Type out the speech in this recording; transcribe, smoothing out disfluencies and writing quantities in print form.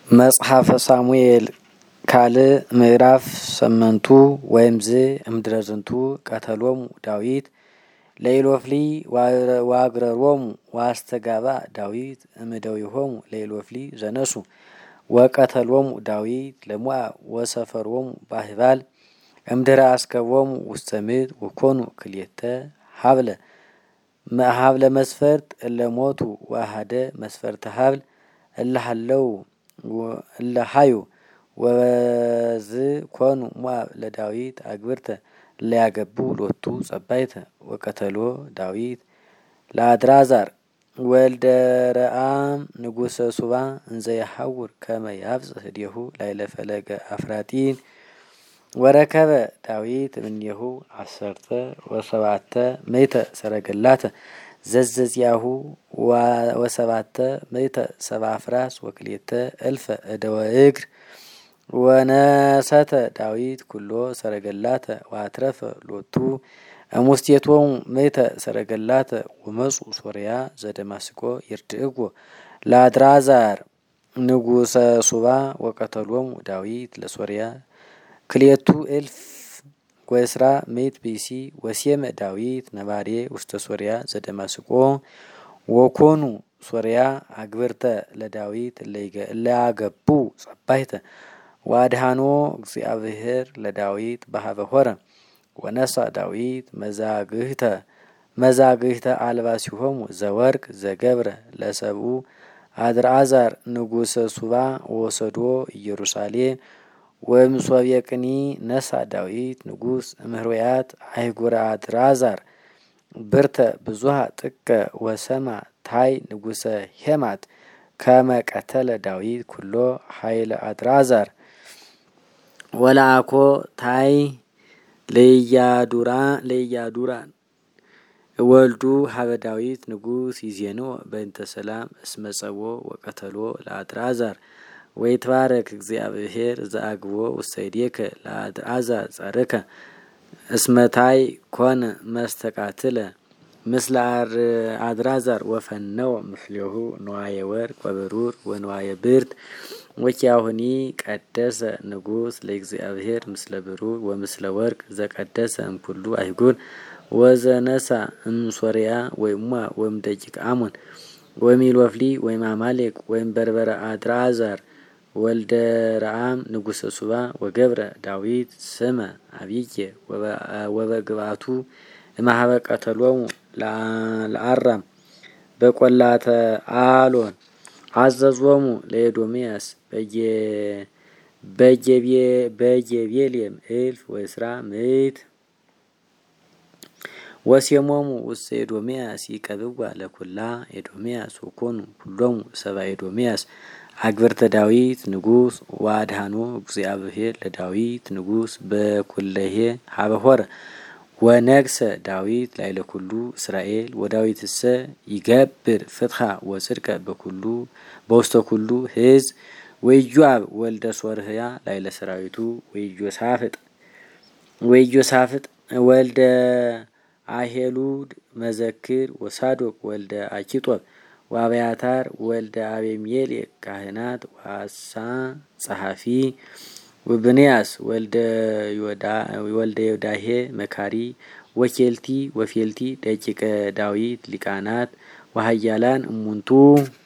መጽሐፈ ሳሙኤል ካልዕ ምዕራፍ 8 ወይምዝ እምድረዝንቱ ቀተሎሙ ዳዊት ለኢሎፍሊ ዋግረሮሙ ዋስተጋባ ዳዊት እምደዊሆሙ ለኢሎፍሊ ዘነሱ ወቀተሎሙ ዳዊት ለሞዓብ ወሰፈሮሙ ባሕባል እምድረ አስከቦሙ ውስተ ምድር ወኮኑ ክልኤተ ሀብለ መስፈርት እለሞቱ ዋሃደ መስፈርተ ሀብል እለሃለው እለሃዩ ወበዝ ኮኑ ሞዓብ ለዳዊት አግብርተ ለያገቡ ሎቱ ጸባይተ ወቀተሎ ዳዊት ለአድራዛር ወልደ ረአም ንጉሰ ሱባ እንዘ ይሐውር ከመ ያብጽሕ እዴሁ ላዕለ ፈለገ አፍራጢን ወረከበ ዳዊት እምኔሁ 17 ምእተ ሰረገላተ ዘዘዚያሁ ወሰባተ ምእተ ሰብአ ፍራስ ወክልኤተ እልፈ እደወ እግር ወነሰተ ዳዊት ኩሎ ሰረገላተ ወአትረፈ ሎቱ እሙስቴቶሙ ምእተ ሰረገላተ ወመጹ ሶርያ ዘደማስቆ ይርድእዎ ለአድራዛር ንጉሰ ሱባ ወቀተሎሙ ዳዊት ለሶርያ ክልኤቱ እልፍ ወእስራ ምእት ብእሲ ወሴመ ዳዊት ነባሬ ውስተ ሶርያ ዘደማስቆ ወኮኑ ሶርያ አግብርተ ለዳዊት ለያገቡ ጸባይተ ወአድኃኖ እግዚአብሔር ለዳዊት በሀበ ሆረ ወነሳ ዳዊት መዛግህተ አልባሲሆሙ ዘወርቅ ዘገብረ ለሰብኡ አድርአዛር ንጉሰ ሱባ ወሰዶ ኢየሩሳሌም ወምሶብየቅኒ ነሳ ዳዊት ንጉስ እምህሮያት አይጉረ አድራዛር ብርተ ብዙሃ ጥቀ ወሰማ ታይ ንጉሰ ሄማት ከመ ቀተለ ዳዊት ኩሎ ኃይለ አድራዛር ወላአኮ ታይ ለያዱራን ወልዱ ሀበ ዳዊት ንጉስ ይዜኖ በእንተ ሰላም እስመ ጸቦ ወቀተሎ ለአድራዛር ወይትባረክ እግዚአብሔር ዘአግቦ ውስተ እዴከ ለአድራዛር ጸርከ እስመታይ ኮነ መስተቃትለ ምስለ አድራዛር ወፈነወ ምስሌሁ ንዋየ ወርቅ ወብሩር ወንዋየ ብርት ወኪያሁኒ ቀደሰ ንጉስ ለእግዚአብሔር ምስለ ብሩር ወምስለ ወርቅ ዘቀደሰ እምኩሉ አይጉር ወዘነሳ እምሶርያ ወይማ ወይም ደቂቅ አሞን ወሚሎፍሊ ወይም አማሌቅ ወይም በርበረ አድራዛር ወልደ ረአም ንጉሰ ሱባ ወገብረ ዳዊት ስመ አብዬ ወበግባቱ እምኀበ ቀተሎሙ ለአራም በቈላተ አሎን አዘዞሙ ለኤዶምያስ በጌቤልየም እልፍ ወእስራ ምእት ወሴሞሙ ውስተ ኤዶምያስ ይቀብዋ ለኩላ ኤዶምያስ ወኮኑ ኩሎሙ ሰብአ ኤዶምያስ አግብርተ ዳዊት ንጉስ ወአድኃኖ እግዚአብሔር ለዳዊት ንጉስ በኩለሄ ሀበ ሆረ ወነግሰ ዳዊት ላዕለ ኩሉ እስራኤል ወዳዊትሰ ይገብር ፍትሐ ወጽድቀ በውስተ ኩሉ ሕዝብ ወኢዮአብ ወልደ ሶርያ ላዕለ ሰራዊቱ ወኢዮሳፍጥ ወልደ አሄሉድ መዘክር ወሳዶቅ ወልደ አኪጦብ ወአብያታር ወልደ አቤሜሌክ ካህናት ወአሳ ጸሐፊ ወብንያስ ወልደ ዮዳሄ መካሪ ወኬልቲ ወፌልቲ ደቂቀ ዳዊት ሊቃናት ወሃያላን እሙንቱ